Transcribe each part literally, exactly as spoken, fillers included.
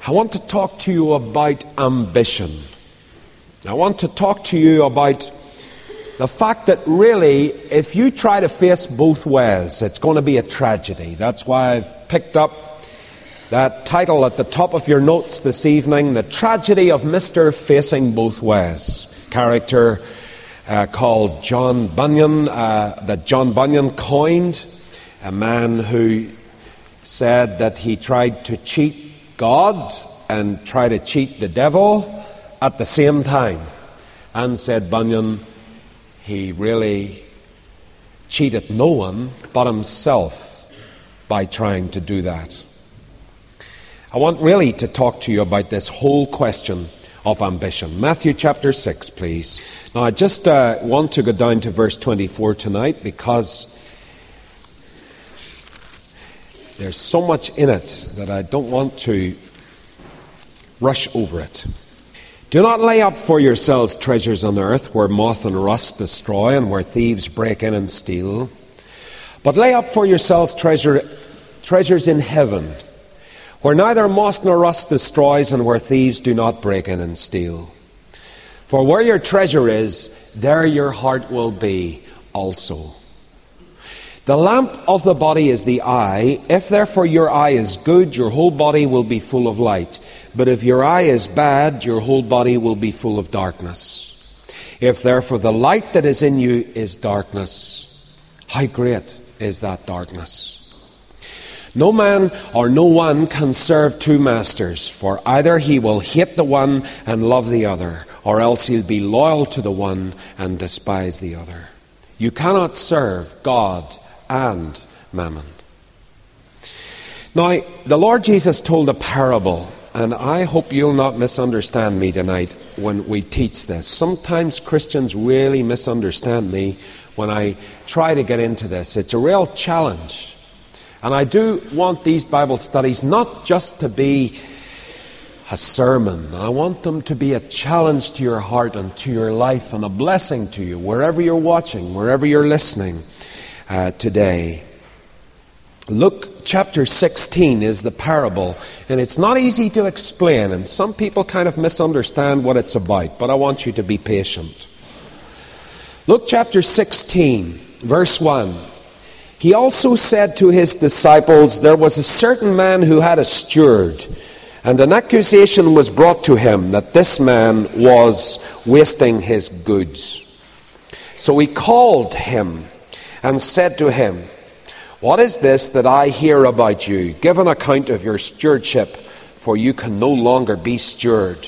I want to talk to you about ambition. I want to talk to you about the fact that really, if you try to face both ways, it's going to be a tragedy. That's why I've picked up that title at the top of your notes this evening, The Tragedy of Mister Facing Both Ways. Character uh, called John Bunyan, uh, that John Bunyan coined, a man who said that he tried to cheat God and try to cheat the devil at the same time. And said Bunyan, he really cheated no one but himself by trying to do that. I want really to talk to you about this whole question of ambition. Matthew chapter six, please. Now I just uh, want to go down to verse twenty-four tonight because there's so much in it that I don't want to rush over it. Do not lay up for yourselves treasures on earth where moth and rust destroy and where thieves break in and steal. But lay up for yourselves treasure, treasures in heaven where neither moth nor rust destroys and where thieves do not break in and steal. For where your treasure is, there your heart will be also. The lamp of the body is the eye. If therefore your eye is good, your whole body will be full of light. But if your eye is bad, your whole body will be full of darkness. If therefore the light that is in you is darkness, how great is that darkness? No man or no one can serve two masters, for either he will hate the one and love the other, or else he'll be loyal to the one and despise the other. You cannot serve God and mammon. Now, the Lord Jesus told a parable, and I hope you'll not misunderstand me tonight when we teach this. Sometimes Christians really misunderstand me when I try to get into this. It's a real challenge. And I do want these Bible studies not just to be a sermon. I want them to be a challenge to your heart and to your life and a blessing to you wherever you're watching, wherever you're listening uh, today. Luke chapter sixteen is the parable, and it's not easy to explain, and some people kind of misunderstand what it's about, but I want you to be patient. Luke chapter sixteen, verse one. He also said to his disciples, there was a certain man who had a steward, and an accusation was brought to him that this man was wasting his goods. So he called him and said to him, what is this that I hear about you? Give an account of your stewardship, for you can no longer be steward.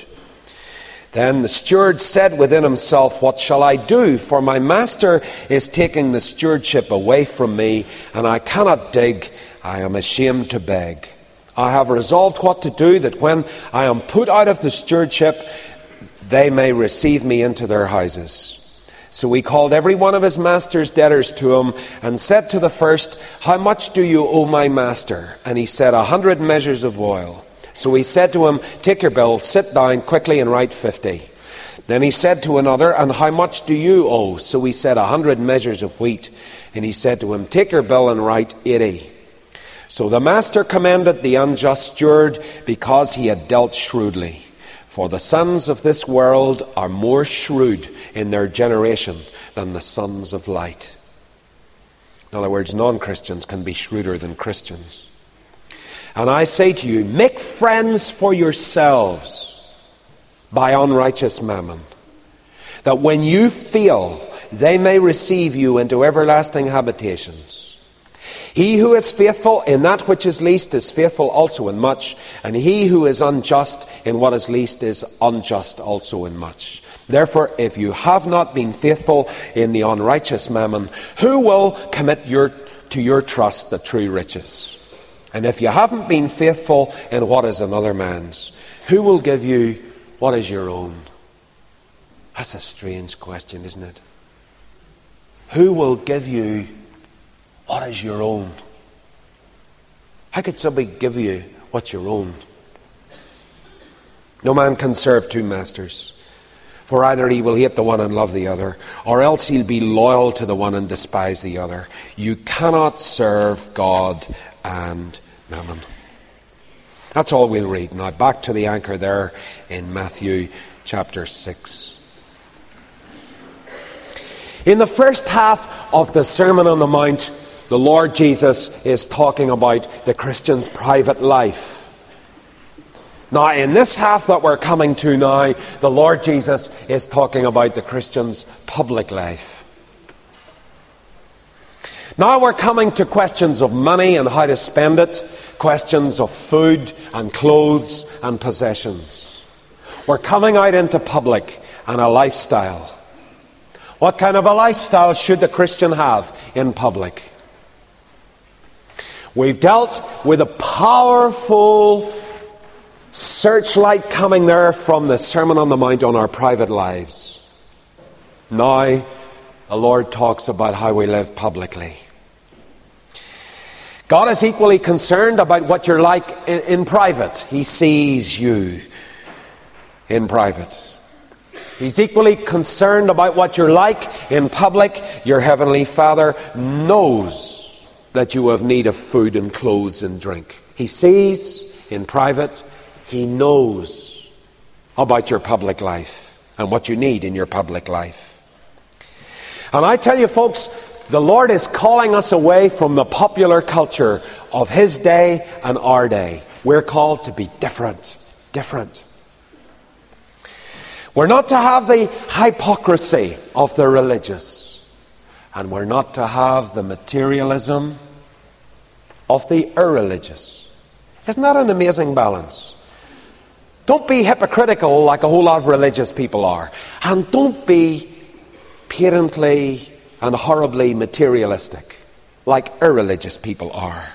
Then the steward said within himself, what shall I do? For my master is taking the stewardship away from me, and I cannot dig, I am ashamed to beg. I have resolved what to do, that when I am put out of the stewardship, they may receive me into their houses. So he called every one of his master's debtors to him, and said to the first, how much do you owe my master? And he said, a hundred measures of oil. So he said to him, take your bill, sit down quickly and write fifty. Then he said to another, and how much do you owe? So he said, a hundred measures of wheat. And he said to him, take your bill and write eighty. So the master commended the unjust steward because he had dealt shrewdly. For the sons of this world are more shrewd in their generation than the sons of light. In other words, non-Christians can be shrewder than Christians. And I say to you, make friends for yourselves by unrighteous mammon, that when you fail, they may receive you into everlasting habitations. He who is faithful in that which is least is faithful also in much, and he who is unjust in what is least is unjust also in much. Therefore, if you have not been faithful in the unrighteous mammon, who will commit your, to your trust the true riches? And if you haven't been faithful in what is another man's, who will give you what is your own? That's a strange question, isn't it? Who will give you what is your own? How could somebody give you what's your own? No man can serve two masters, for either he will hate the one and love the other, or else he'll be loyal to the one and despise the other. You cannot serve God and mammon. That's all we'll read. Now back to the anchor there in Matthew chapter six. In the first half of the Sermon on the Mount, the Lord Jesus is talking about the Christian's private life. Now, in this half that we're coming to now, the Lord Jesus is talking about the Christian's public life. Now we're coming to questions of money and how to spend it, questions of food and clothes and possessions. We're coming out into public and a lifestyle. What kind of a lifestyle should the Christian have in public? We've dealt with a powerful searchlight coming there from the Sermon on the Mount on our private lives. Now, the Lord talks about how we live publicly. God is equally concerned about what you're like in, in private. He sees you in private. He's equally concerned about what you're like in public. Your Heavenly Father knows that you have need of food and clothes and drink. He sees in private. He knows about your public life and what you need in your public life. And I tell you, folks, the Lord is calling us away from the popular culture of His day and our day. We're called to be different. Different. We're not to have the hypocrisy of the religious. And we're not to have the materialism of the irreligious. Isn't that an amazing balance? Don't be hypocritical like a whole lot of religious people are. And don't be patently and horribly materialistic like irreligious people are.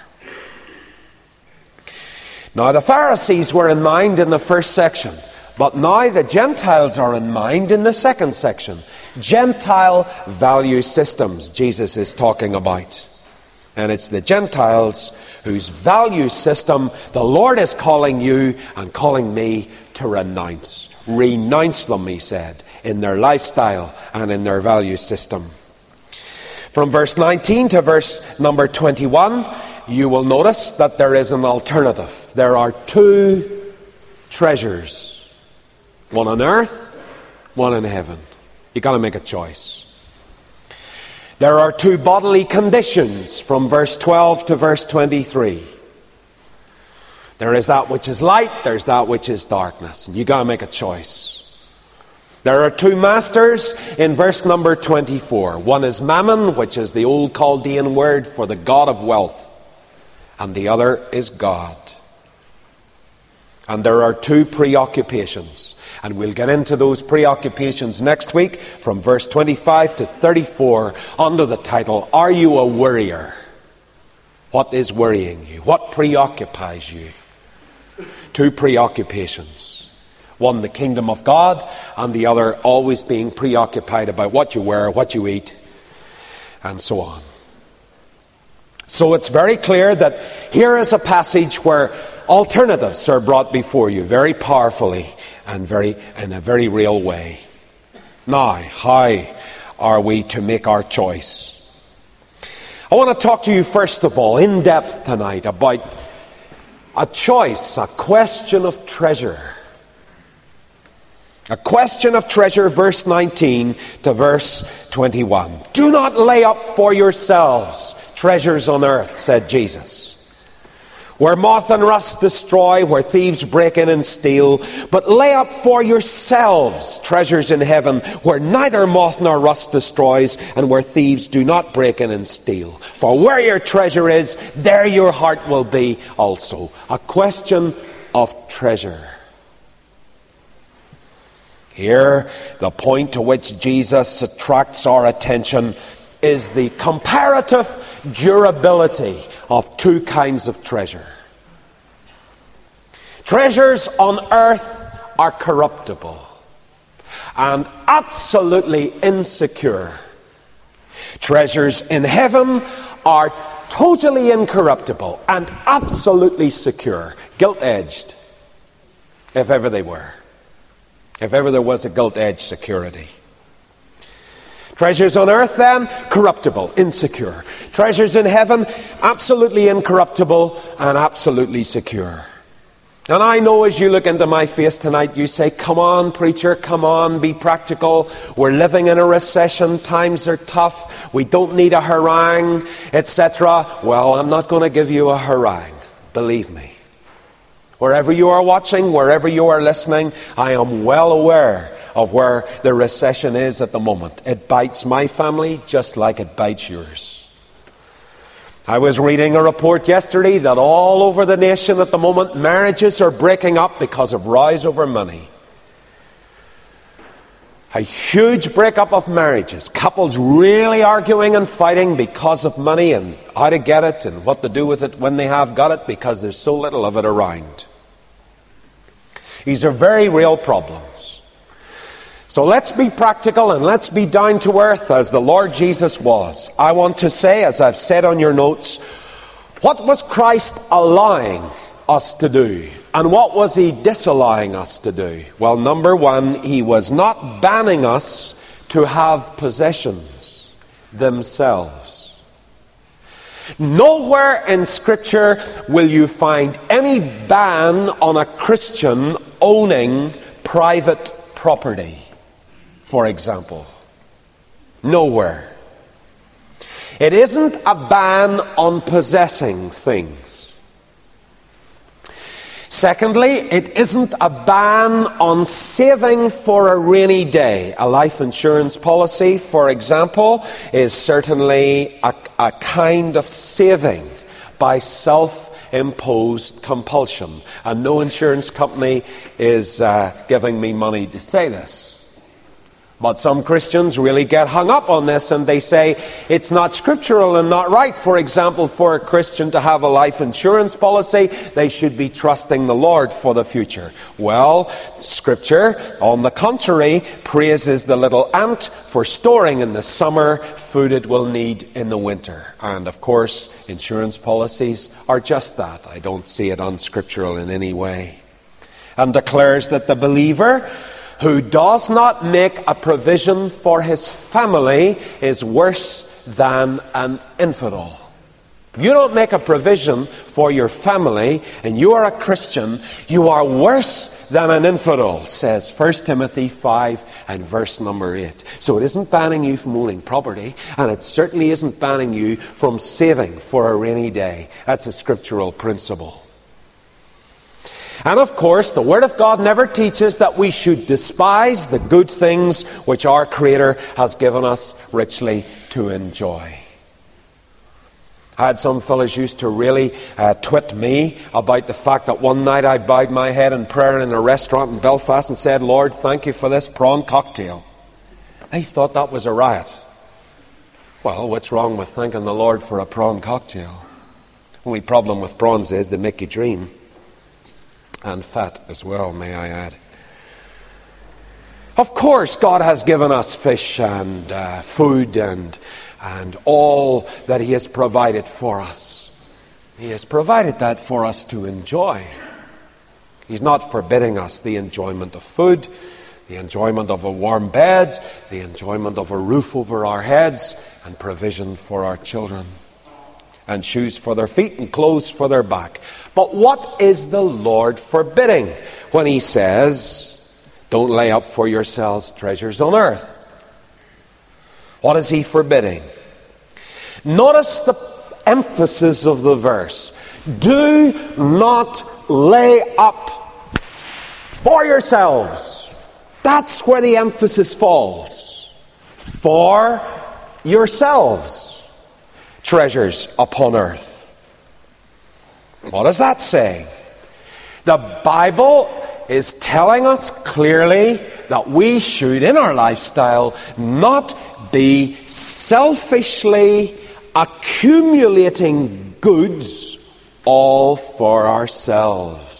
Now, the Pharisees were in mind in the first section, but now the Gentiles are in mind in the second section. Gentile value systems Jesus is talking about. And it's the Gentiles whose value system the Lord is calling you and calling me to renounce. Renounce them, He said, in their lifestyle and in their value system. From verse nineteen to verse number twenty-one, you will notice that there is an alternative. There are two treasures. One on earth, one in heaven. You've got to make a choice. There are two bodily conditions from verse twelve to verse twenty-three. There is that which is light, there's that which is darkness. And you've got to make a choice. There are two masters in verse number twenty-four. One is Mammon, which is the old Chaldean word for the god of wealth. And the other is God. And there are two preoccupations. And we'll get into those preoccupations next week from verse twenty-five to thirty-four under the title, Are You a Worrier? What is worrying you? What preoccupies you? Two preoccupations. One, the kingdom of God, and the other, always being preoccupied about what you wear, what you eat, and so on. So it's very clear that here is a passage where alternatives are brought before you very powerfully and very in a very real way. Now, how are we to make our choice? I want to talk to you first of all, in depth tonight, about a choice, a question of treasure. A question of treasure, verse nineteen to verse twenty-one. Do not lay up for yourselves treasures on earth, said Jesus, where moth and rust destroy, where thieves break in and steal. But lay up for yourselves treasures in heaven, where neither moth nor rust destroys, and where thieves do not break in and steal. For where your treasure is, there your heart will be also. A question of treasure. Here, the point to which Jesus attracts our attention is the comparative durability of two kinds of treasure. Treasures on earth are corruptible and absolutely insecure. Treasures in heaven are totally incorruptible and absolutely secure, gilt-edged, if ever they were. If ever there was a gilt-edged security. Treasures on earth then, corruptible, insecure. Treasures in heaven, absolutely incorruptible and absolutely secure. And I know as you look into my face tonight, you say, come on, preacher, come on, be practical. We're living in a recession. Times are tough. We don't need a harangue, et cetera. Well, I'm not going to give you a harangue. Believe me. Wherever you are watching, wherever you are listening, I am well aware of where the recession is at the moment. It bites my family just like it bites yours. I was reading a report yesterday that all over the nation at the moment, marriages are breaking up because of rows over money. A huge breakup of marriages. Couples really arguing and fighting because of money and how to get it and what to do with it when they have got it, because there's so little of it around. These are very real problems. So let's be practical and let's be down to earth as the Lord Jesus was. I want to say, as I've said on your notes, what was Christ allowing us to do? And what was he disallowing us to do? Well, number one, he was not banning us to have possessions themselves. Nowhere in Scripture will you find any ban on a Christian owning private property, for example. Nowhere. It isn't a ban on possessing things. Secondly, it isn't a ban on saving for a rainy day. A life insurance policy, for example, is certainly a, a kind of saving by self-imposed compulsion. And no insurance company is uh, giving me money to say this. But some Christians really get hung up on this and they say it's not scriptural and not right. For example, for a Christian to have a life insurance policy, they should be trusting the Lord for the future. Well, Scripture, on the contrary, praises the little ant for storing in the summer food it will need in the winter. And of course, insurance policies are just that. I don't see it unscriptural in any way. And declares that the believer who does not make a provision for his family is worse than an infidel. If you don't make a provision for your family and you are a Christian, you are worse than an infidel, says First Timothy five and verse number eight. So it isn't banning you from owning property, and it certainly isn't banning you from saving for a rainy day. That's a scriptural principle. And of course, the Word of God never teaches that we should despise the good things which our Creator has given us richly to enjoy. I had some fellows used to really uh, twit me about the fact that one night I bowed my head in prayer in a restaurant in Belfast and said, Lord, thank you for this prawn cocktail. They thought that was a riot. Well, what's wrong with thanking the Lord for a prawn cocktail? The only problem with prawns is they make you dream. And fat as well, may I add. Of course, God has given us fish and uh, food and, and all that He has provided for us. He has provided that for us to enjoy. He's not forbidding us the enjoyment of food, the enjoyment of a warm bed, the enjoyment of a roof over our heads, and provision for our children. And shoes for their feet and clothes for their back. But what is the Lord forbidding when He says, don't lay up for yourselves treasures on earth? What is He forbidding? Notice the emphasis of the verse. Do not lay up for yourselves. That's where the emphasis falls. For yourselves. Treasures upon earth. What does that say? The Bible is telling us clearly that we should, in our lifestyle, not be selfishly accumulating goods all for ourselves.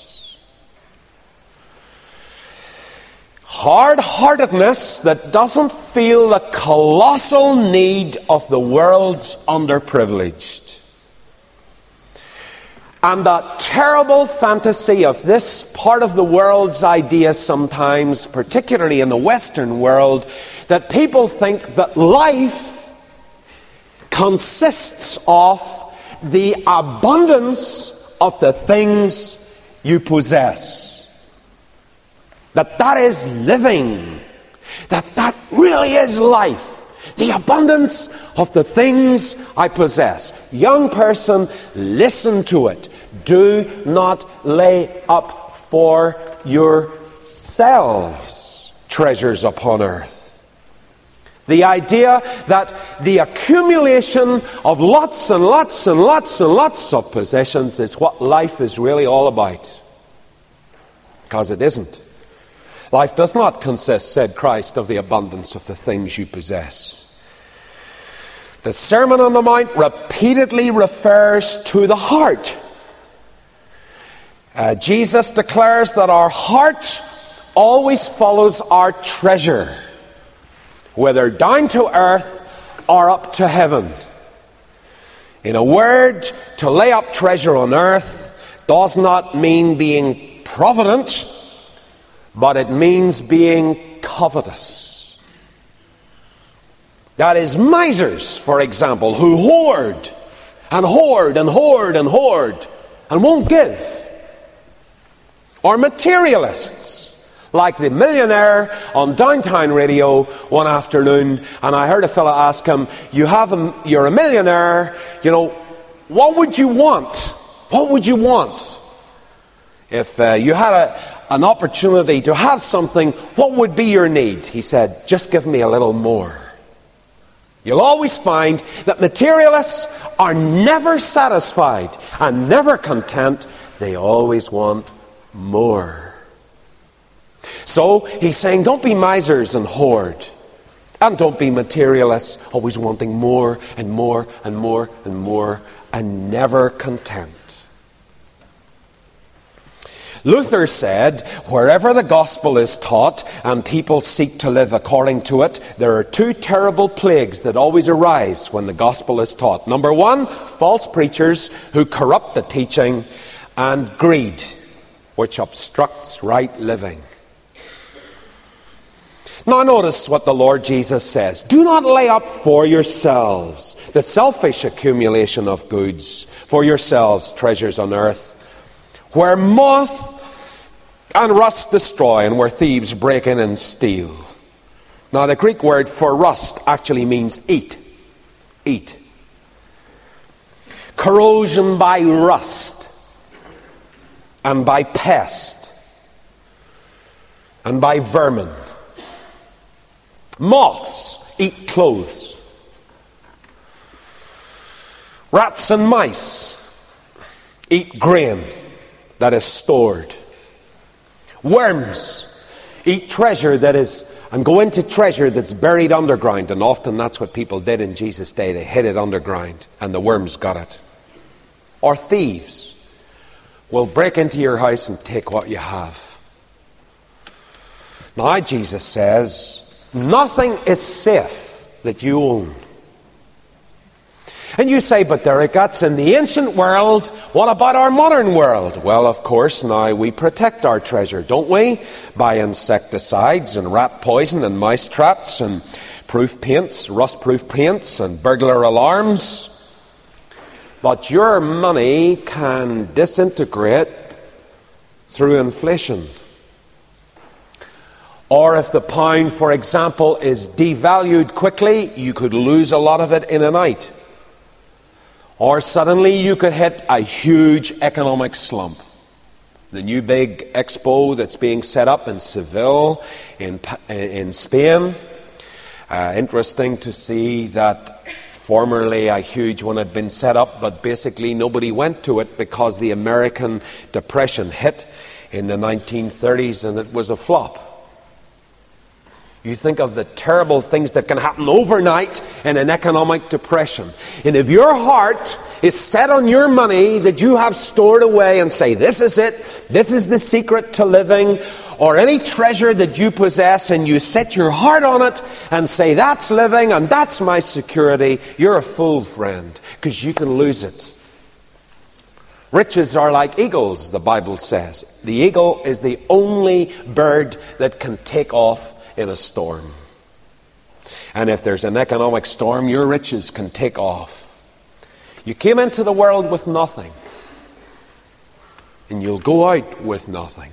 Hard-heartedness that doesn't feel the colossal need of the world's underprivileged. And the terrible fantasy of this part of the world's idea sometimes, particularly in the Western world, that people think that life consists of the abundance of the things you possess. That that is living. That that really is life. The abundance of the things I possess. Young person, listen to it. Do not lay up for yourselves treasures upon earth. The idea that the accumulation of lots and lots and lots and lots of possessions is what life is really all about. Because it isn't. Life does not consist, said Christ, of the abundance of the things you possess. The Sermon on the Mount repeatedly refers to the heart. Uh, Jesus declares that our heart always follows our treasure, whether down to earth or up to heaven. In a word, to lay up treasure on earth does not mean being provident, but it means being covetous. That is, misers, for example, who hoard and hoard and hoard and hoard and won't give. Or materialists, like the millionaire on Downtown Radio one afternoon, and I heard a fellow ask him, you have a, you're a millionaire, you know, what would you want? What would you want? If uh, you had a, an opportunity to have something, what would be your need? He said, just give me a little more. You'll always find that materialists are never satisfied and never content. They always want more. So he's saying, don't be misers and hoard. And don't be materialists, always wanting more and more and more and more and never content. Luther said, wherever the gospel is taught and people seek to live according to it, there are two terrible plagues that always arise when the gospel is taught. Number one, false preachers who corrupt the teaching, and greed, which obstructs right living. Now notice what the Lord Jesus says. Do not lay up for yourselves the selfish accumulation of goods, for yourselves treasures on earth, where moth and rust destroy and where thieves break in and steal. Now the Greek word for rust actually means eat. Eat. Corrosion by rust and by pest and by vermin. Moths eat clothes. Rats and mice eat grain that is stored. Worms eat treasure that is, and go into treasure that's buried underground. And often that's what people did in Jesus' day. They hid it underground and the worms got it. Or thieves will break into your house and take what you have. Now Jesus says, nothing is safe that you own. And you say, but Derek, that's in the ancient world. What about our modern world? Well, of course, now we protect our treasure, don't we? By insecticides and rat poison and mouse traps and proof paints, rust-proof paints and burglar alarms. But your money can disintegrate through inflation. Or if the pound, for example, is devalued quickly, you could lose a lot of it in a night. Or suddenly you could hit a huge economic slump. The new big expo that's being set up in Seville, in, in Spain. Uh, interesting to see that formerly a huge one had been set up, but basically nobody went to it because the American Depression hit in the nineteen thirties and it was a flop. You think of the terrible things that can happen overnight in an economic depression. And if your heart is set on your money that you have stored away and say, this is it, this is the secret to living, or any treasure that you possess and you set your heart on it and say, that's living and that's my security, you're a fool, friend, because you can lose it. Riches are like eagles, the Bible says. The eagle is the only bird that can take off in a storm. And if there's an economic storm, your riches can take off. You came into the world with nothing. and you'll go out with nothing.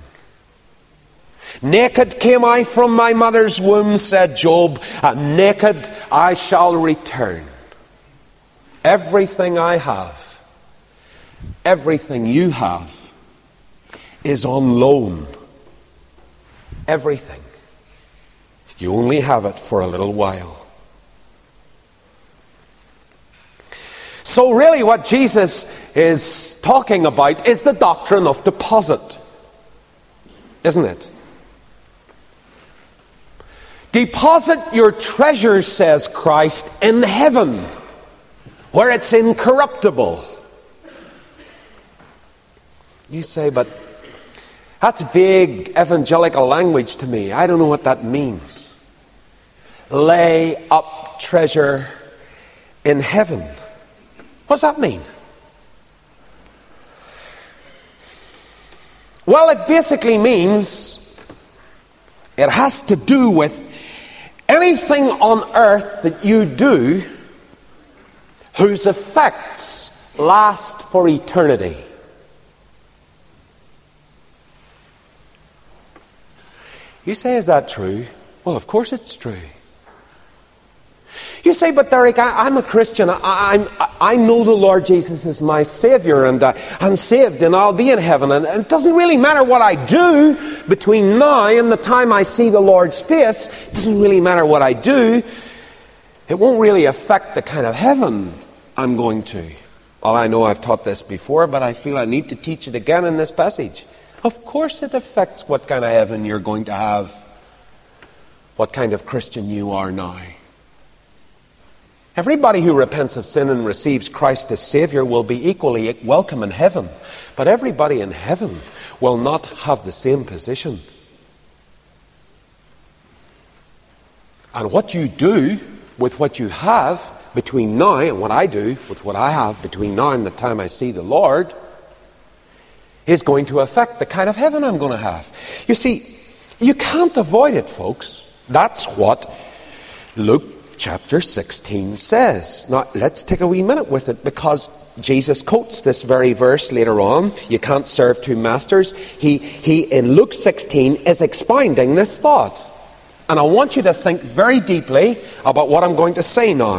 Naked came I from my mother's womb, said Job, and naked I shall return. Everything I have, everything you have, is on loan. Everything. You only have it for a little while. So really what Jesus is talking about is the doctrine of deposit. Isn't it? Deposit your treasure, says Christ, in heaven, where it's incorruptible. You say, but that's vague evangelical language to me. I don't know what that means. Lay up treasure in heaven. What does that mean? Well, it basically means it has to do with anything on earth that you do whose effects last for eternity. You say, is that true? Well, of course it's true. You say, but Derek, I, I'm a Christian. I, I'm, I know the Lord Jesus is my Savior, and uh, I'm saved, and I'll be in heaven. And, and it doesn't really matter what I do between now and the time I see the Lord's face. It doesn't really matter what I do. It won't really affect the kind of heaven I'm going to. Well, I know I've taught this before, but I feel I need to teach it again in this passage. Of course it affects what kind of heaven you're going to have, what kind of Christian you are now. Everybody who repents of sin and receives Christ as Savior will be equally welcome in heaven. But everybody in heaven will not have the same position. And what you do with what you have between now, and what I do with what I have between now and the time I see the Lord, is going to affect the kind of heaven I'm going to have. You see, you can't avoid it, folks. That's what Luke chapter sixteen says. Now, let's take a wee minute with it, because Jesus quotes this very verse later on. You can't serve two masters. He, he in Luke sixteen, is expounding this thought. And I want you to think very deeply about what I'm going to say now.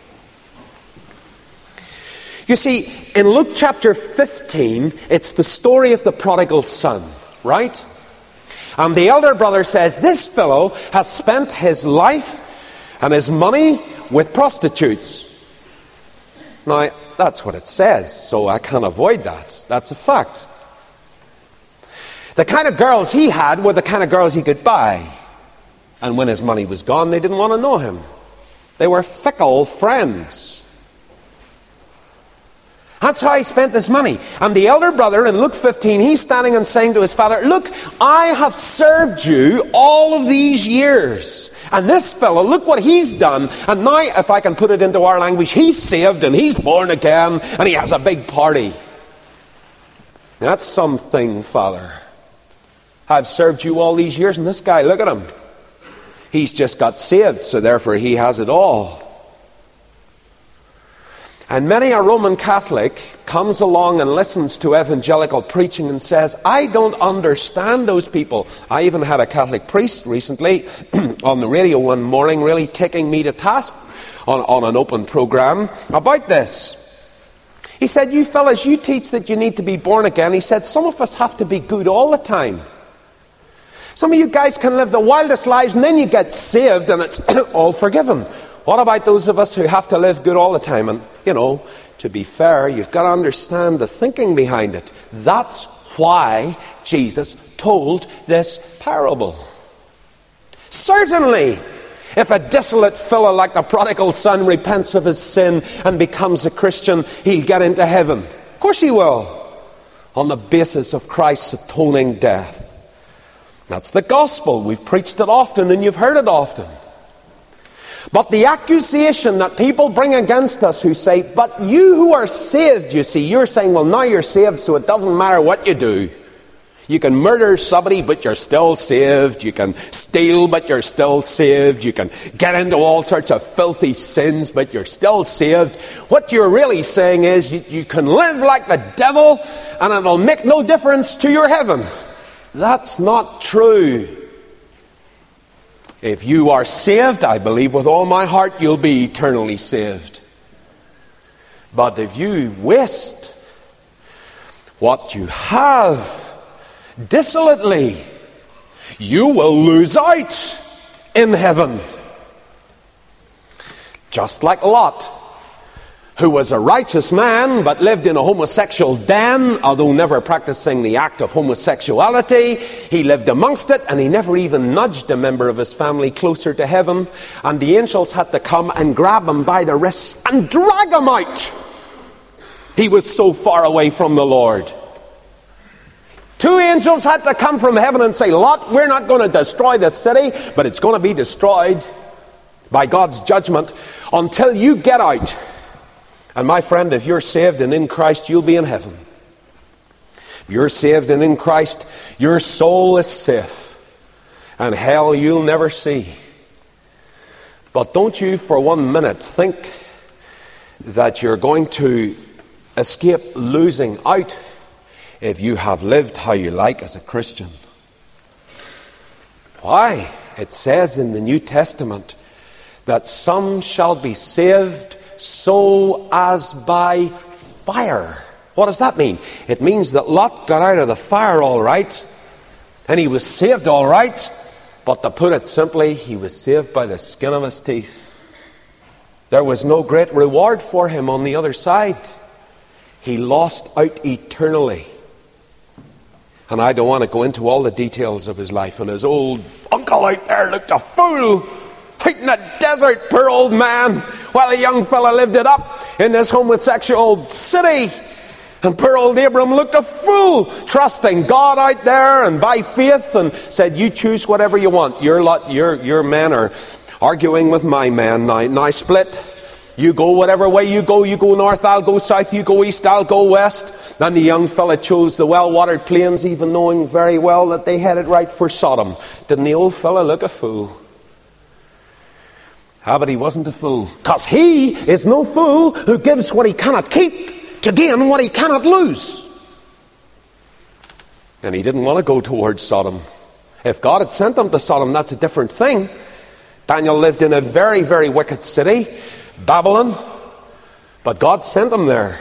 You see, in Luke chapter fifteen, it's the story of the prodigal son, right? And the elder brother says, this fellow has spent his life and his money with prostitutes. Now, that's what it says, so I can't avoid that. That's a fact. The kind of girls he had were the kind of girls he could buy. And when his money was gone, they didn't want to know him. They were fickle friends. That's how he spent this money. And the elder brother in Luke fifteen, he's standing and saying to his father, look, I have served you all of these years. And this fellow, look what he's done. And now, if I can put it into our language, he's saved and he's born again and he has a big party. That's something, Father. I've served you all these years, and this guy, look at him. He's just got saved, so therefore he has it all. And many a Roman Catholic comes along and listens to evangelical preaching and says, I don't understand those people. I even had a Catholic priest recently on the radio one morning really taking me to task on, on an open program about this. He said, you fellas, you teach that you need to be born again. He said, some of us have to be good all the time. Some of you guys can live the wildest lives and then you get saved and it's all forgiven. What about those of us who have to live good all the time? And, you know, to be fair, you've got to understand the thinking behind it. That's why Jesus told this parable. Certainly, if a desolate fellow like the prodigal son repents of his sin and becomes a Christian, he'll get into heaven. Of course he will, on the basis of Christ's atoning death. That's the gospel. We've preached it often and you've heard it often. But the accusation that people bring against us who say, but you who are saved, you see, you're saying, well, now you're saved, so it doesn't matter what you do. You can murder somebody, but you're still saved. You can steal, but you're still saved. You can get into all sorts of filthy sins, but you're still saved. What you're really saying is you, you can live like the devil, and it'll make no difference to your heaven. That's not true. If you are saved, I believe with all my heart you'll be eternally saved. But if you waste what you have dissolutely, you will lose out in heaven. Just like Lot, who was a righteous man but lived in a homosexual den, although never practicing the act of homosexuality. He lived amongst it, and he never even nudged a member of his family closer to heaven. And the angels had to come and grab him by the wrists and drag him out. He was so far away from the Lord. Two angels had to come from heaven and say, Lot, we're not going to destroy this city, but it's going to be destroyed by God's judgment until you get out. And my friend, if you're saved and in Christ, you'll be in heaven. If you're saved and in Christ, your soul is safe. And hell you'll never see. But don't you for one minute think that you're going to escape losing out if you have lived how you like as a Christian. Why? It says in the New Testament that some shall be saved so as by fire. What does that mean? It means that Lot got out of the fire all right, and he was saved all right, but to put it simply, he was saved by the skin of his teeth. There was no great reward for him on the other side. He lost out eternally. And I don't want to go into all the details of his life. And his old uncle out there looked a fool out in the desert, poor old man, while a young fella lived it up in this homosexual city. And poor old Abram looked a fool, trusting God out there and by faith, and said, you choose whatever you want. Your lot, your, your men are arguing with my man now. Now split. You go whatever way you go. You go north, I'll go south. You go east, I'll go west. And the young fella chose the well-watered plains, even knowing very well that they headed right for Sodom. Didn't the old fella look a fool? Ah, but he wasn't a fool. Because he is no fool who gives what he cannot keep to gain what he cannot lose. And he didn't want to go towards Sodom. If God had sent him to Sodom, that's a different thing. Daniel lived in a very, very wicked city, Babylon, but God sent him there.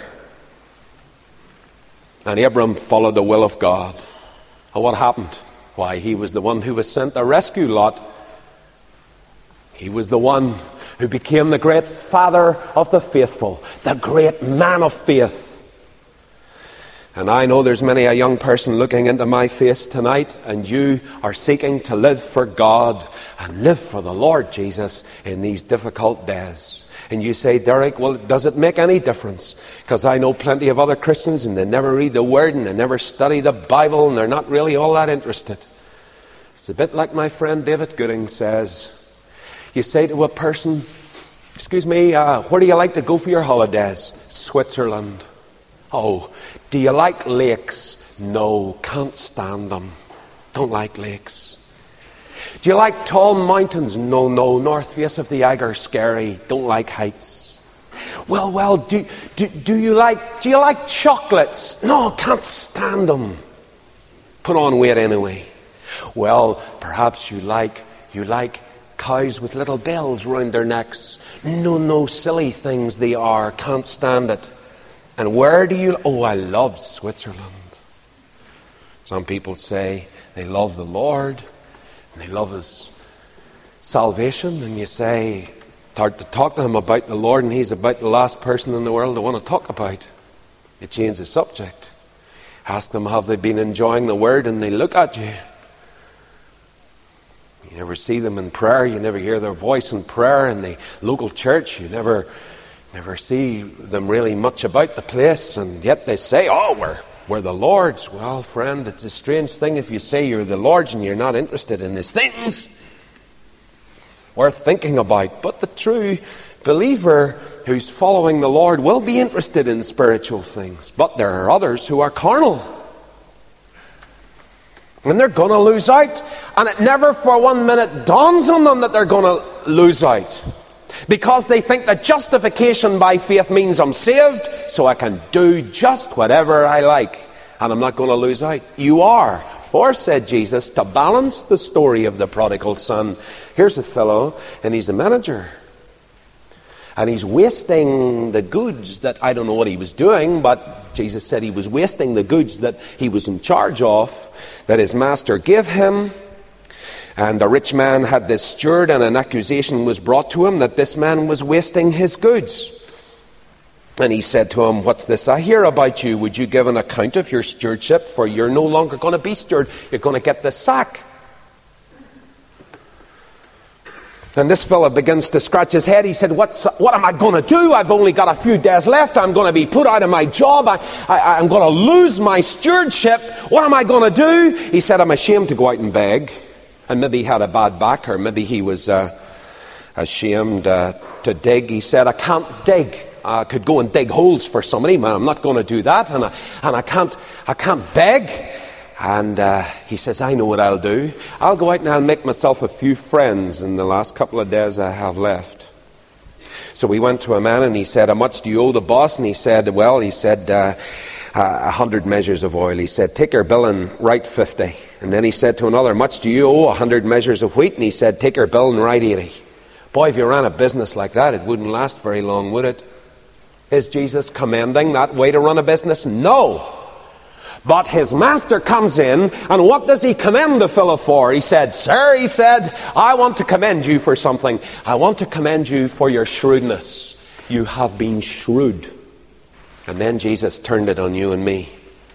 And Abram followed the will of God. And what happened? Why, he was the one who was sent to rescue Lot. He was the one who became the great father of the faithful, the great man of faith. And I know there's many a young person looking into my face tonight, and you are seeking to live for God and live for the Lord Jesus in these difficult days. And you say, Derek, well, does it make any difference? Because I know plenty of other Christians, and they never read the Word, and they never study the Bible, and they're not really all that interested. It's a bit like my friend David Gooding says. You say to a person, excuse me, uh, where do you like to go for your holidays? Switzerland. Oh, do you like lakes? No, can't stand them. Don't like lakes. Do you like tall mountains? No, no, north face of the Eiger, scary. Don't like heights. Well, well, do, do, do you like do you like chocolates? No, can't stand them. Put on weight anyway. Well, perhaps you like you like cows with little bells round their necks. No, no, silly things they are. Can't stand it. And where do you... Oh, I love Switzerland. Some people say they love the Lord and they love His salvation. And you say, start to talk to him about the Lord, and he's about the last person in the world they want to talk about. You change the subject. Ask them, have they been enjoying the Word? And they look at you. You never see them in prayer. You never hear their voice in prayer in the local church. You never... Never see them really much about the place, and yet they say, oh, we're, we're the Lord's. Well, friend, it's a strange thing if you say you're the Lord's and you're not interested in His things. Worth thinking about. But the true believer who's following the Lord will be interested in spiritual things. But there are others who are carnal. And they're going to lose out. And it never for one minute dawns on them that they're going to lose out. Because they think that justification by faith means I'm saved, so I can do just whatever I like, and I'm not going to lose out. You are. For, said Jesus, to balance the story of the prodigal son, here's a fellow, and he's the manager. And he's wasting the goods that, I don't know what he was doing, but Jesus said he was wasting the goods that he was in charge of, that his master gave him. And the rich man had this steward, and an accusation was brought to him that this man was wasting his goods. And he said to him, what's this I hear about you? Would you give an account of your stewardship? For you're no longer going to be steward. You're going to get the sack. And this fellow begins to scratch his head. He said, What's, what am I going to do? I've only got a few days left. I'm going to be put out of my job. I, I, I'm going to lose my stewardship. What am I going to do? He said, I'm ashamed to go out and beg. And maybe he had a bad back, or maybe he was uh, ashamed uh, to dig. He said, I can't dig. I could go and dig holes for somebody, man. I'm not going to do that. And I, and I can't I can't beg. And uh, he says, I know what I'll do. I'll go out and I'll make myself a few friends in the last couple of days I have left. So we went to a man and he said, how much do you owe the boss? And he said, well, he said, uh, a hundred measures of oil. He said, take your bill and write fifty. And then he said to another, much do you owe? A hundred measures of wheat. And he said, take your bill and write eighty. Boy, if you ran a business like that, it wouldn't last very long, would it? Is Jesus commending that way to run a business? No. But his master comes in, and what does he commend the fellow for? He said, sir, he said, I want to commend you for something. I want to commend you for your shrewdness. You have been shrewd. And then Jesus turned it on you and me.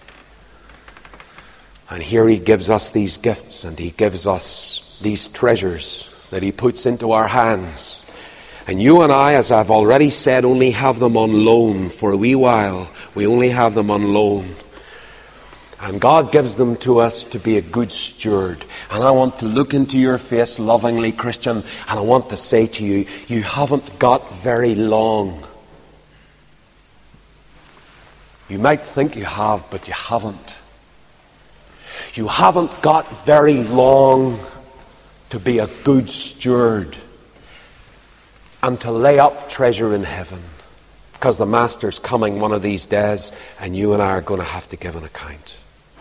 And here he gives us these gifts, and he gives us these treasures that he puts into our hands. And you and I, as I've already said, only have them on loan for a wee while. We only have them on loan. And God gives them to us to be a good steward. And I want to look into your face lovingly, Christian, and I want to say to you, you haven't got very long. You might think you have, but you haven't. You haven't got very long to be a good steward and to lay up treasure in heaven. Because the Master's coming one of these days, and you and I are going to have to give an account.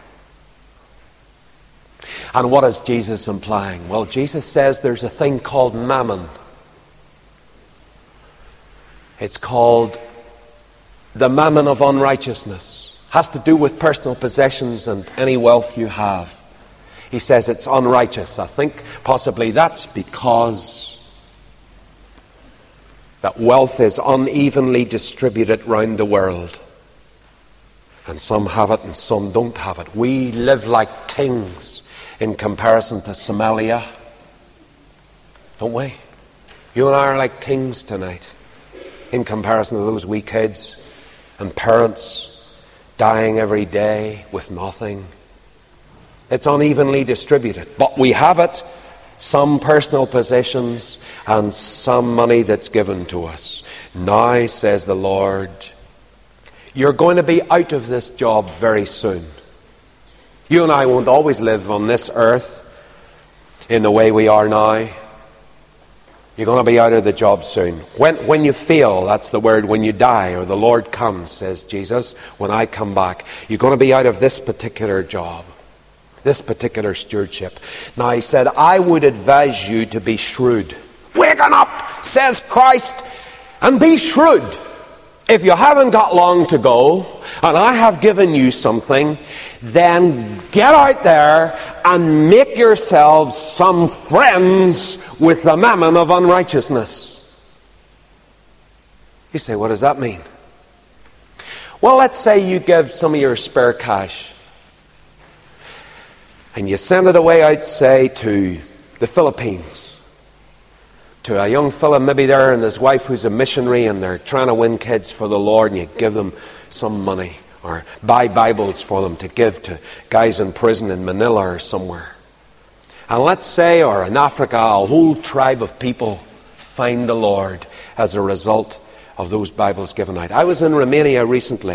And what is Jesus implying? Well, Jesus says there's a thing called mammon. It's called the mammon of unrighteousness. It has to do with personal possessions and any wealth you have. He says it's unrighteous. I think possibly that's because that wealth is unevenly distributed round the world. And some have it and some don't have it. We live like kings in comparison to Somalia. Don't we? You and I are like kings tonight in comparison to those wee kids and parents dying every day with nothing. It's unevenly distributed. But we have it. Some personal possessions and some money that's given to us. Now, says the Lord, you're going to be out of this job very soon. You and I won't always live on this earth in the way we are now. You're going to be out of the job soon. When, when you feel, that's the word, when you die, or the Lord comes, says Jesus, when I come back, you're going to be out of this particular job, this particular stewardship. Now, he said, I would advise you to be shrewd. Waken up, says Christ, and be shrewd. If you haven't got long to go, and I have given you something, then get out there and make yourselves some friends with the mammon of unrighteousness. You say, what does that mean? Well, let's say you give some of your spare cash and you send it away out, say, to the Philippines, to a young fella maybe there and his wife who's a missionary, and they're trying to win kids for the Lord, and you give them some money or buy Bibles for them to give to guys in prison in Manila or somewhere. And let's say, or in Africa, a whole tribe of people find the Lord as a result of those Bibles given out. I was in Romania recently,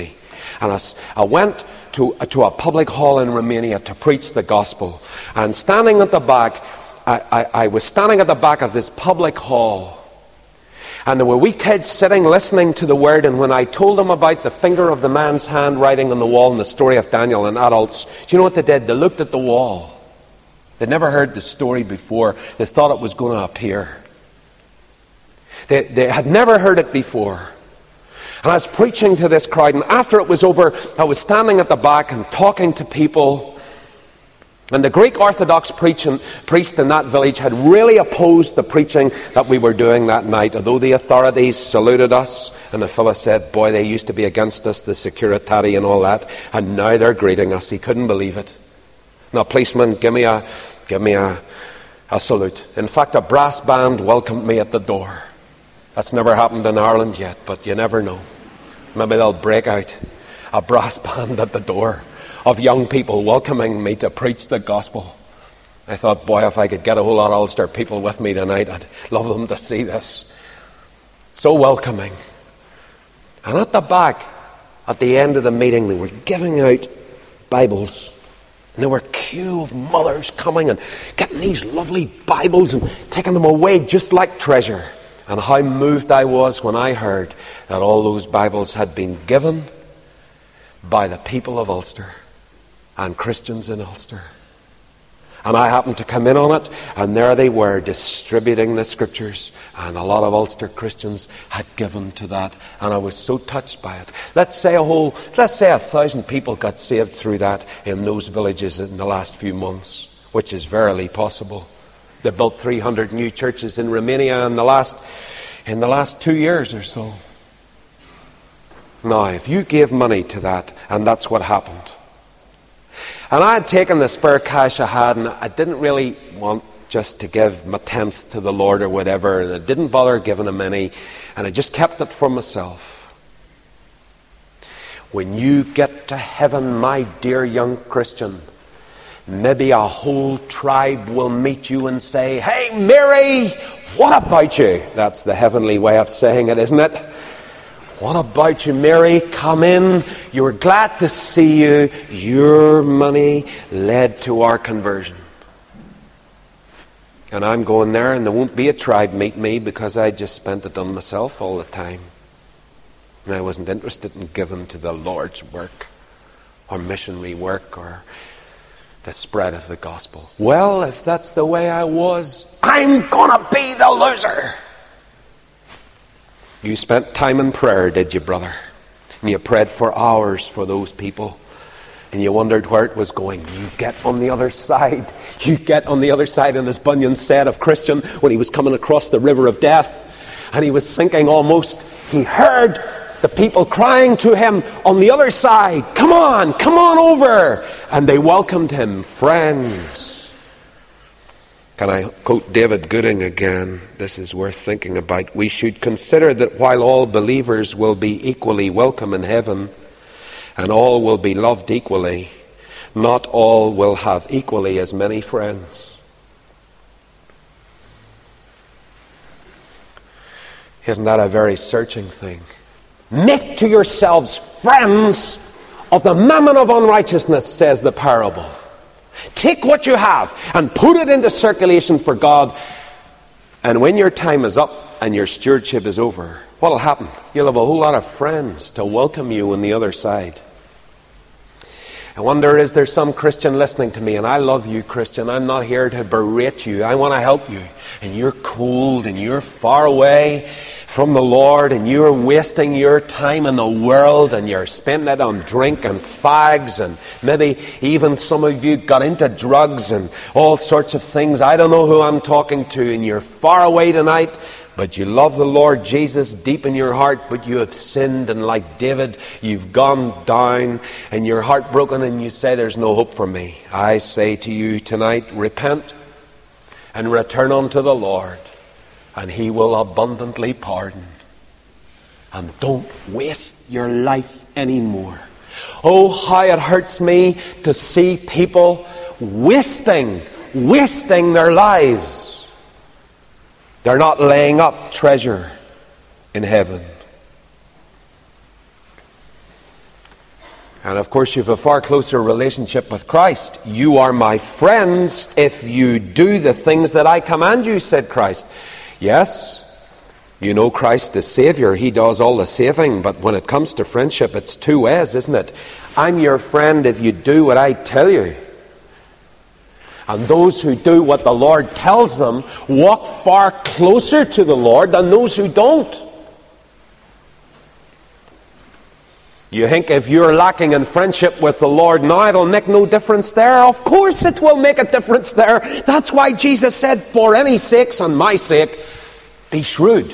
And I, I went to, to a public hall in Romania to preach the gospel. And standing at the back, I, I, I was standing at the back of this public hall. And there were wee kids sitting listening to the word, and when I told them about the finger of the man's hand writing on the wall in the story of Daniel, and adults, do you know what they did? They looked at the wall. They'd never heard the story before. They thought it was going to appear. They, they had never heard it before. And I was preaching to this crowd, and after it was over, I was standing at the back and talking to people. And the Greek Orthodox preaching, priest in that village had really opposed the preaching that we were doing that night, although the authorities saluted us. And the fellow said, boy, they used to be against us, the Securitati and all that, and now they're greeting us. He couldn't believe it. Now, policeman, give me a, give me a, a salute. In fact, a brass band welcomed me at the door. That's never happened in Ireland yet, but you never know. Maybe they'll break out. A brass band at the door of young people welcoming me to preach the gospel. I thought, boy, if I could get a whole lot of Ulster people with me tonight, I'd love them to see this. So welcoming. And at the back, at the end of the meeting, they were giving out Bibles. And there were a queue of mothers coming and getting these lovely Bibles and taking them away just like treasure. And how moved I was when I heard that all those Bibles had been given by the people of Ulster and Christians in Ulster. And I happened to come in on it, and there they were distributing the scriptures, and a lot of Ulster Christians had given to that, and I was so touched by it. Let's say a whole, let's say a thousand people got saved through that in those villages in the last few months, which is verily possible. They built three hundred new churches in Romania in the last, in the last two years or so. Now, if you gave money to that, and that's what happened. And I had taken the spare cash I had, and I didn't really want just to give my tenth to the Lord or whatever, and I didn't bother giving him any, and I just kept it for myself. When you get to heaven, my dear young Christian, maybe a whole tribe will meet you and say, hey, Mary, what about you? That's the heavenly way of saying it, isn't it? What about you, Mary? Come in. You were glad to see you. Your money led to our conversion. And I'm going there, and there won't be a tribe meet me because I just spent it on myself all the time. And I wasn't interested in giving to the Lord's work or missionary work or the spread of the gospel. Well, if that's the way I was, I'm going to be the loser. You spent time in prayer, did you, brother? And you prayed for hours for those people. And you wondered where it was going. You get on the other side. You get on the other side. And as Bunyan said of Christian, when he was coming across the river of death, and he was sinking almost, he heard the people crying to him on the other side, come on, come on over. And they welcomed him, friends. Can I quote David Gooding again? This is worth thinking about. We should consider that while all believers will be equally welcome in heaven, and all will be loved equally, not all will have equally as many friends. Isn't that a very searching thing? Make to yourselves friends of the mammon of unrighteousness, says the parable. Take what you have and put it into circulation for God. And when your time is up and your stewardship is over, what will happen? You'll have a whole lot of friends to welcome you on the other side. I wonder, is there some Christian listening to me? And I love you, Christian. I'm not here to berate you. I want to help you. And you're cold and you're far away from the Lord, and you're wasting your time in the world, and you're spending it on drink and fags, and maybe even some of you got into drugs and all sorts of things. I don't know who I'm talking to, and you're far away tonight, but you love the Lord Jesus deep in your heart, but you have sinned, and like David, you've gone down, and you're heartbroken, and you say, there's no hope for me. I say to you tonight, repent and return unto the Lord, and He will abundantly pardon. And don't waste your life anymore. Oh, how it hurts me to see people wasting, wasting their lives. They're not laying up treasure in heaven. And of course, you have a far closer relationship with Christ. You are my friends if you do the things that I command you, said Christ. Yes, you know Christ is Savior. He does all the saving. But when it comes to friendship, it's two ways, isn't it? I'm your friend if you do what I tell you. And those who do what the Lord tells them walk far closer to the Lord than those who don't. You think if you're lacking in friendship with the Lord now, it'll make no difference there? Of course it will make a difference there. That's why Jesus said, for any sakes and my sake, be shrewd.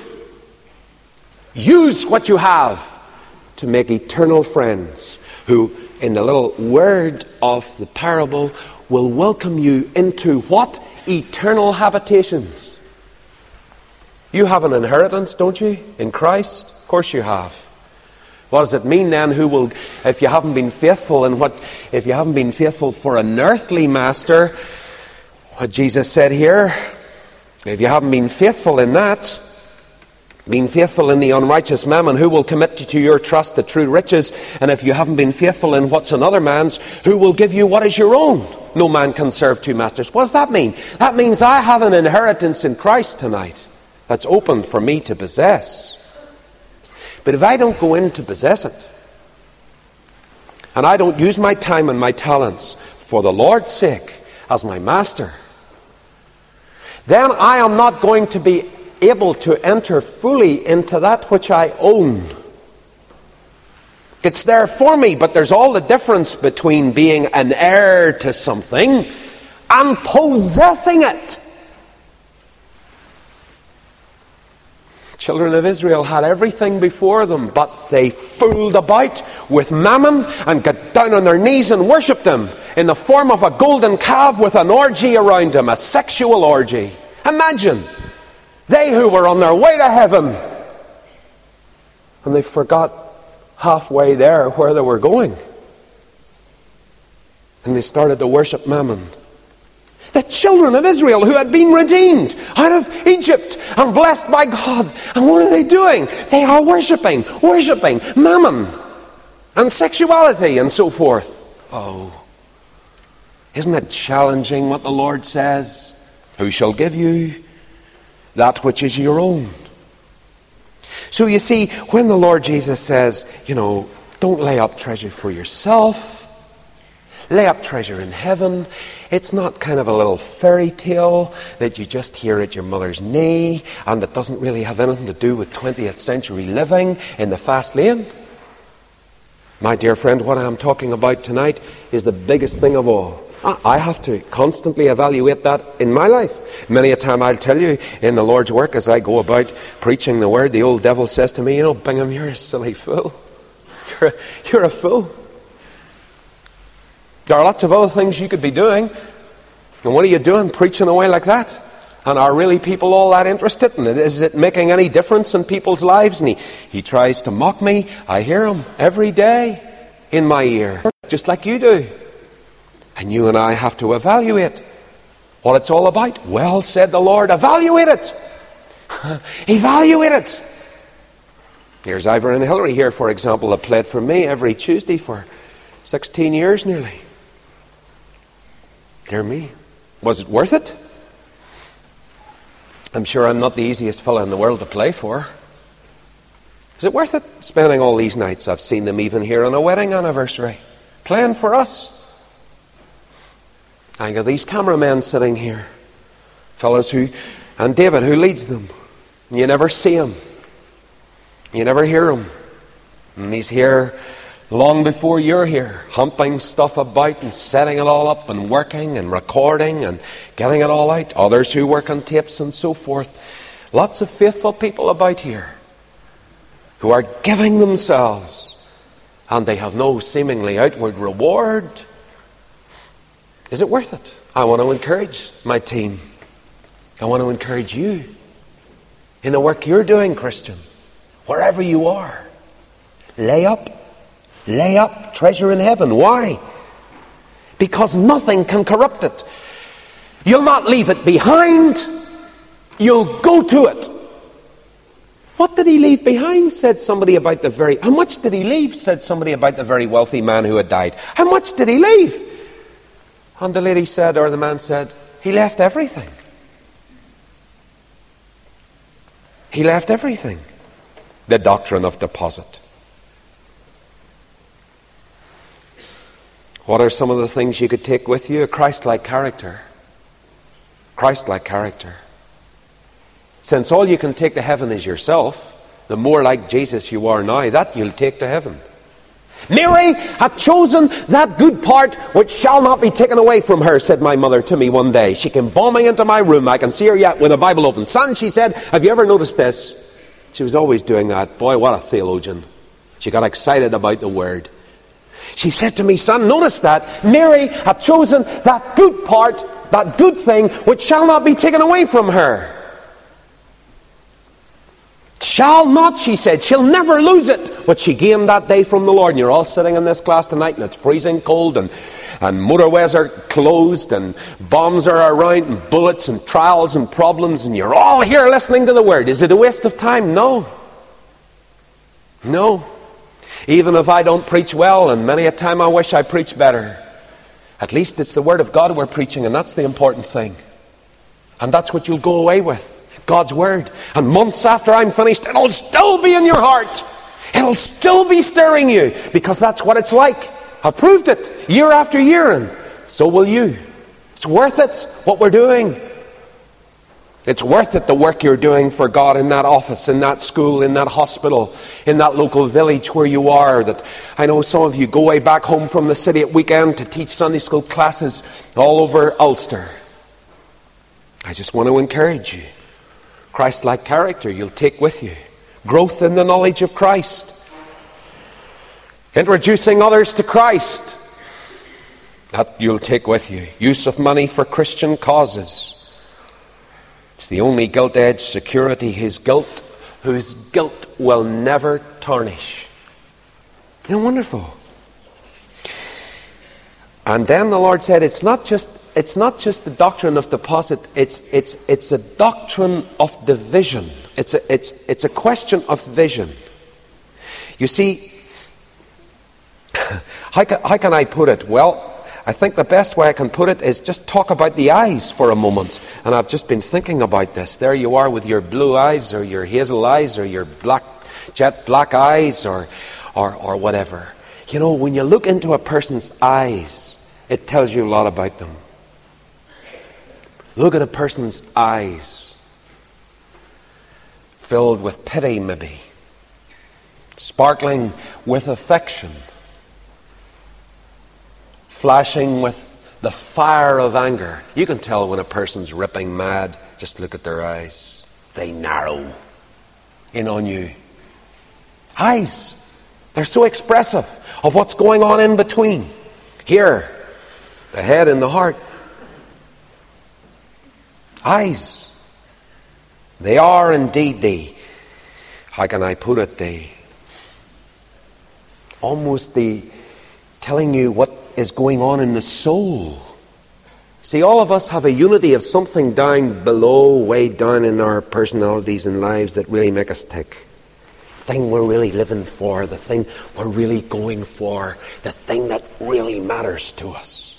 Use what you have to make eternal friends who, in the little word of the parable, will welcome you into what? Eternal habitations. You have an inheritance, don't you, in Christ? Of course you have. What does it mean then? Who will, if you haven't been faithful in what, if you haven't been faithful for an earthly master, what Jesus said here, if you haven't been faithful in that, being faithful in the unrighteous mammon, who will commit to your trust the true riches? And if you haven't been faithful in what's another man's, who will give you what is your own? No man can serve two masters. What does that mean? That means I have an inheritance in Christ tonight that's open for me to possess. But if I don't go in to possess it, and I don't use my time and my talents for the Lord's sake as my master, then I am not going to be able to enter fully into that which I own. It's there for me, but there's all the difference between being an heir to something and possessing it. Children of Israel had everything before them, but they fooled about with mammon and got down on their knees and worshipped him in the form of a golden calf with an orgy around him, a sexual orgy. Imagine, they who were on their way to heaven, and they forgot halfway there where they were going. And they started to worship mammon. The children of Israel who had been redeemed out of Egypt and blessed by God. And what are they doing? They are worshipping, worshipping mammon and sexuality and so forth. Oh, isn't it challenging what the Lord says? Who shall give you that which is your own? So you see, when the Lord Jesus says, you know, don't lay up treasure for yourself, lay up treasure in heaven, it's not kind of a little fairy tale that you just hear at your mother's knee and that doesn't really have anything to do with twentieth century living in the fast lane. My dear friend, what I'm talking about tonight is the biggest thing of all. I have to constantly evaluate that in my life. Many a time I'll tell you in the Lord's work as I go about preaching the word, the old devil says to me, you know, Bingham, you're a silly fool. You're a, you're a fool. There are lots of other things you could be doing. And what are you doing preaching away like that? And are really people all that interested in it? Is it making any difference in people's lives? And he, he tries to mock me. I hear him every day in my ear, just like you do. And you and I have to evaluate what it's all about. Well, said the Lord, evaluate it. Evaluate it. Here's Ivor and Hillary here, for example, that played for me every Tuesday for sixteen years nearly. Dear me, was it worth it? I'm sure I'm not the easiest fellow in the world to play for. Is it worth it, spending all these nights? I've seen them even here on a wedding anniversary, playing for us. I got these cameramen sitting here, fellows who, and David who leads them. You never see him. You never hear him. And he's here long before you're here, humping stuff about and setting it all up and working and recording and getting it all out. Others who work on tapes and so forth. Lots of faithful people about here who are giving themselves and they have no seemingly outward reward. Is it worth it? I want to encourage my team. I want to encourage you in the work you're doing, Christian. Wherever you are, lay up Lay up treasure in heaven. Why? Because nothing can corrupt it. You'll not leave it behind. You'll go to it. What did he leave behind? Said somebody about the very... How much did he leave? Said somebody about the very wealthy man who had died. How much did he leave? And the lady said, or the man said, he left everything. He left everything. The doctrine of deposit. What are some of the things you could take with you? A Christ-like character. Christ-like character. Since all you can take to heaven is yourself, the more like Jesus you are now, that you'll take to heaven. Mary hath chosen that good part which shall not be taken away from her, said my mother to me one day. She came bombing into my room. I can see her yet with the Bible open. Son, she said, have you ever noticed this? She was always doing that. Boy, what a theologian. She got excited about the word. She said to me, son, notice that Mary hath chosen that good part, that good thing, which shall not be taken away from her. Shall not, she said. She'll never lose it. What she gained that day from the Lord. And you're all sitting in this class tonight and it's freezing cold and, and motorways are closed and bombs are around and bullets and trials and problems and you're all here listening to the word. Is it a waste of time? No. No. Even if I don't preach well, and many a time I wish I preached better, at least it's the word of God we're preaching, and that's the important thing. And that's what you'll go away with. God's word. And months after I'm finished, it'll still be in your heart. It'll still be stirring you, because that's what it's like. I've proved it year after year, and so will you. It's worth it, what we're doing. It's worth it, the work you're doing for God in that office, in that school, in that hospital, in that local village where you are. That I know some of you go way back home from the city at weekend to teach Sunday school classes all over Ulster. I just want to encourage you. Christ-like character you'll take with you. Growth in the knowledge of Christ. Introducing others to Christ. That you'll take with you. Use of money for Christian causes. It's the only gilt-edged security, his guilt, whose guilt will never tarnish. Isn't it wonderful? And then the Lord said, it's not just it's not just the doctrine of deposit, it's it's it's a doctrine of division. It's a it's it's a question of vision. You see, how can, how can I put it? Well, I think the best way I can put it is just talk about the eyes for a moment. And I've just been thinking about this. There you are with your blue eyes or your hazel eyes or your black jet black eyes or or or whatever. You know, when you look into a person's eyes, it tells you a lot about them. Look at a person's eyes. Filled with pity maybe. Sparkling with affection. Flashing with the fire of anger. You can tell when a person's ripping mad. Just look at their eyes. They narrow in on you. Eyes. They're so expressive of what's going on in between. Here, the head and the heart. Eyes. They are indeed the, how can I put it, the, almost the, telling you what is going on in the soul. See, all of us have a unity of something down below, way down in our personalities and lives that really make us tick. The thing we're really living for, the thing we're really going for, the thing that really matters to us.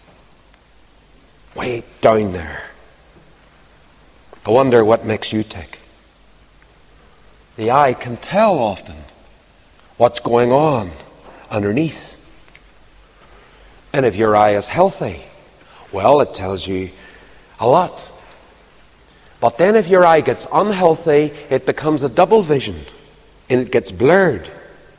Way down there. I wonder what makes you tick. The eye can tell often what's going on underneath. And if your eye is healthy, well, it tells you a lot. But then if your eye gets unhealthy, it becomes a double vision and it gets blurred.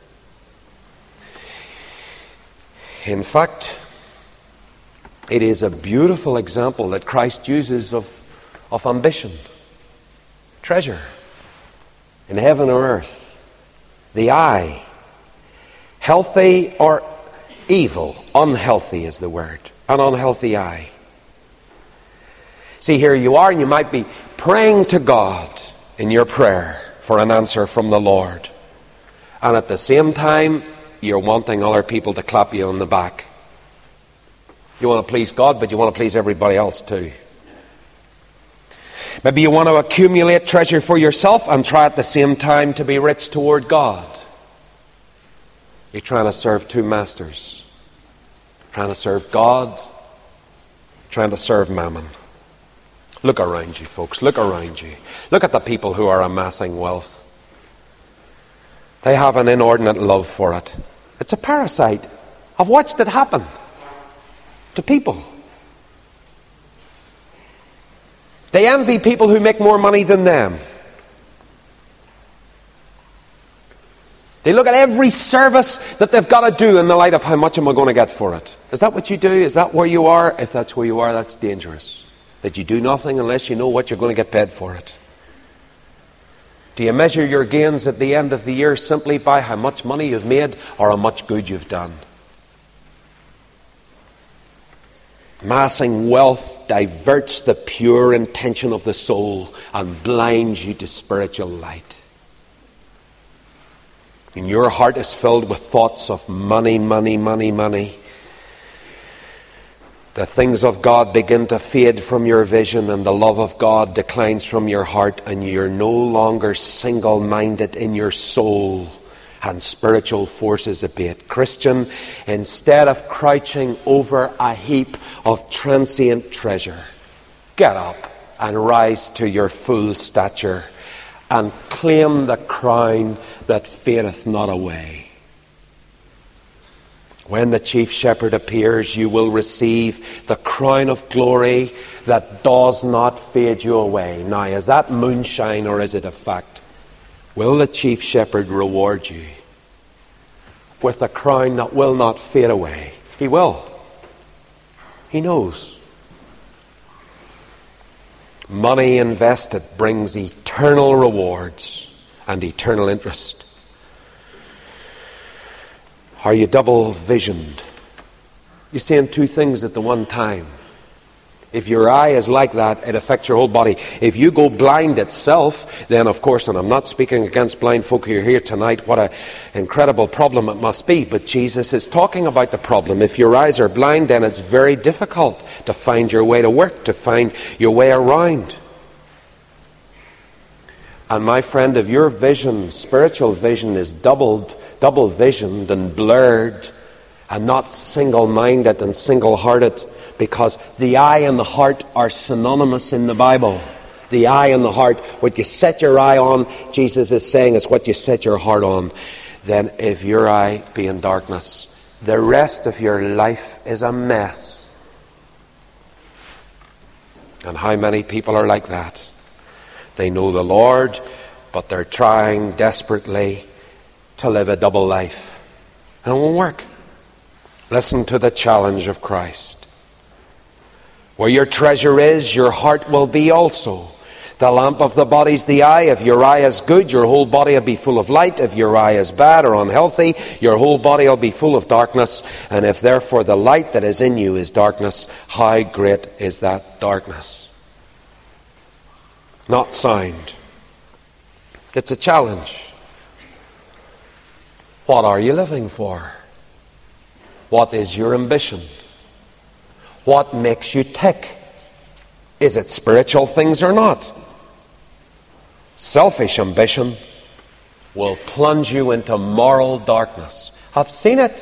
In fact, it is a beautiful example that Christ uses of of ambition, treasure, in heaven or earth. The eye, healthy or evil, unhealthy is the word, an unhealthy eye. See, here you are, and you might be praying to God in your prayer for an answer from the Lord. And at the same time, you're wanting other people to clap you on the back. You want to please God, but you want to please everybody else too. Maybe you want to accumulate treasure for yourself and try at the same time to be rich toward God. You're trying to serve two masters. Trying to serve God, trying to serve mammon. Look around you, folks. Look around you. Look at the people who are amassing wealth. They have an inordinate love for it. It's a parasite. I've watched it happen to people. They envy people who make more money than them. They look at every service that they've got to do in the light of how much am I going to get for it. Is that what you do? Is that where you are? If that's where you are, that's dangerous. That you do nothing unless you know what you're going to get paid for it. Do you measure your gains at the end of the year simply by how much money you've made or how much good you've done? Amassing wealth diverts the pure intention of the soul and blinds you to spiritual light. When your heart is filled with thoughts of money, money, money, money, the things of God begin to fade from your vision and the love of God declines from your heart, and you're no longer single-minded in your soul and spiritual forces abate. Christian, instead of crouching over a heap of transient treasure, get up and rise to your full stature and claim the crown that fadeth not away. When the chief shepherd appears, you will receive the crown of glory that does not fade you away. Now, is that moonshine or is it a fact? Will the chief shepherd reward you with a crown that will not fade away? He will. He knows. Money invested brings eternal rewards and eternal interest. Are you double visioned? You're seeing two things at the one time. If your eye is like that, it affects your whole body. If you go blind itself, then of course, and I'm not speaking against blind folk who are here tonight, what an incredible problem it must be. But Jesus is talking about the problem. If your eyes are blind, then it's very difficult to find your way to work, to find your way around. And my friend, if your vision, spiritual vision, is doubled, double visioned and blurred and not single-minded and single-hearted, because the eye and the heart are synonymous in the Bible. The eye and the heart, what you set your eye on, Jesus is saying, is what you set your heart on. Then if your eye be in darkness, the rest of your life is a mess. And how many people are like that? They know the Lord, but they're trying desperately to live a double life. And it won't work. Listen to the challenge of Christ. Where your treasure is, your heart will be also. The lamp of the body is the eye. If your eye is good, your whole body will be full of light. If your eye is bad or unhealthy, your whole body will be full of darkness. And if therefore the light that is in you is darkness, how great is that darkness? Not sound. It's a challenge. What are you living for? What is your ambition? What makes you tick? Is it spiritual things or not? Selfish ambition will plunge you into moral darkness. I've seen it.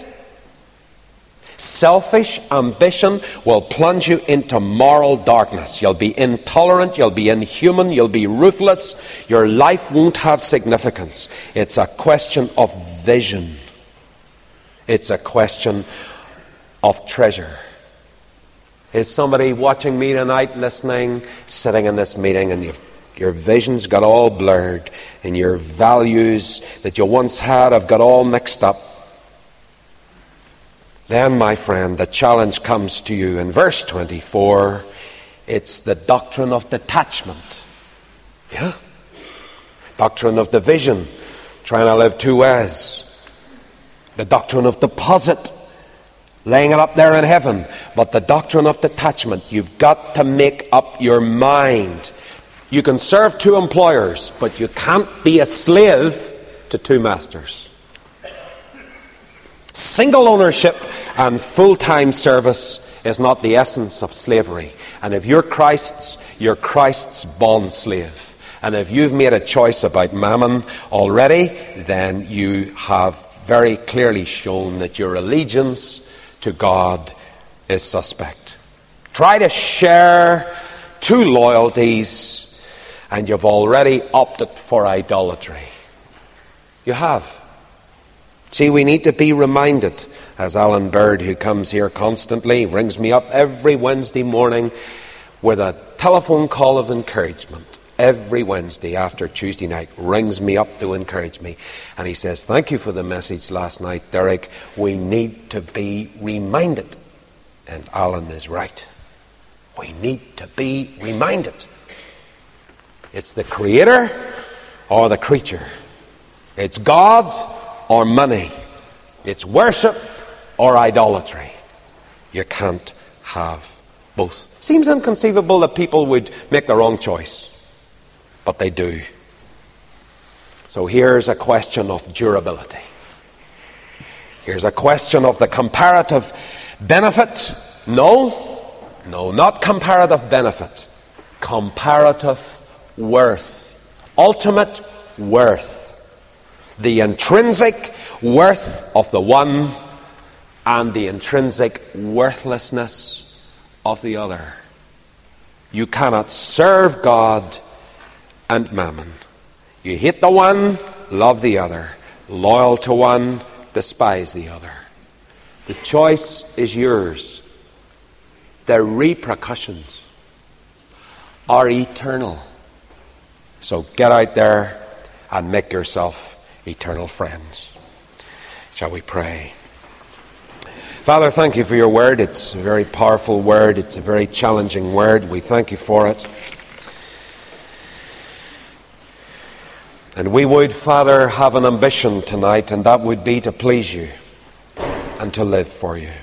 Selfish ambition will plunge you into moral darkness. You'll be intolerant, you'll be inhuman, you'll be ruthless. Your life won't have significance. It's a question of vision. It's a question of treasure. Is somebody watching me tonight, listening, sitting in this meeting, and you've, your vision's got all blurred, and your values that you once had have got all mixed up? Then, my friend, the challenge comes to you in verse twenty-four. It's the doctrine of detachment. Yeah? Doctrine of division, trying to live two ways. The doctrine of deposit, laying it up there in heaven. But the doctrine of detachment, you've got to make up your mind. You can serve two employers, but you can't be a slave to two masters. Single ownership and full-time service is not the essence of slavery. And if you're Christ's, you're Christ's bond slave. And if you've made a choice about mammon already, then you have very clearly shown that your allegiance to God is suspect. Try to share two loyalties, and you've already opted for idolatry. You have. See, we need to be reminded, as Alan Bird, who comes here constantly, rings me up every Wednesday morning with a telephone call of encouragement. Every Wednesday after Tuesday night, rings me up to encourage me. And he says, thank you for the message last night, Derek. We need to be reminded. And Alan is right. We need to be reminded. It's the creator or the creature. It's God or money. It's worship or idolatry. You can't have both. Seems inconceivable that people would make the wrong choice. But they do. So here's a question of durability. Here's a question of the comparative benefit. No, no, not comparative benefit. Comparative worth. Ultimate worth. The intrinsic worth of the one and the intrinsic worthlessness of the other. You cannot serve God and mammon. You hate the one, love the other. Loyal to one, despise the other. The choice is yours. The repercussions are eternal. So get out there and make yourself eternal friends. Shall we pray? Father, thank you for your word. It's a very powerful word. It's a very challenging word. We thank you for it. And we would, Father, have an ambition tonight, and that would be to please you and to live for you.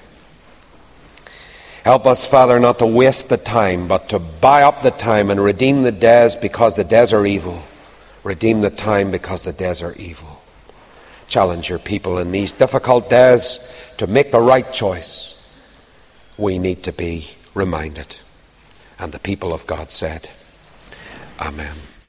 Help us, Father, not to waste the time, but to buy up the time and redeem the days because the days are evil. Redeem the time because the days are evil. Challenge your people in these difficult days to make the right choice. We need to be reminded. And the people of God said, Amen.